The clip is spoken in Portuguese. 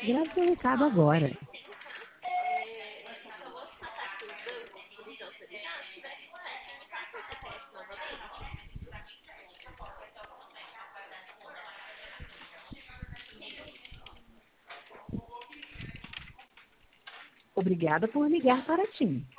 Grave seu recado agora. Obrigada por ligar para a TIM.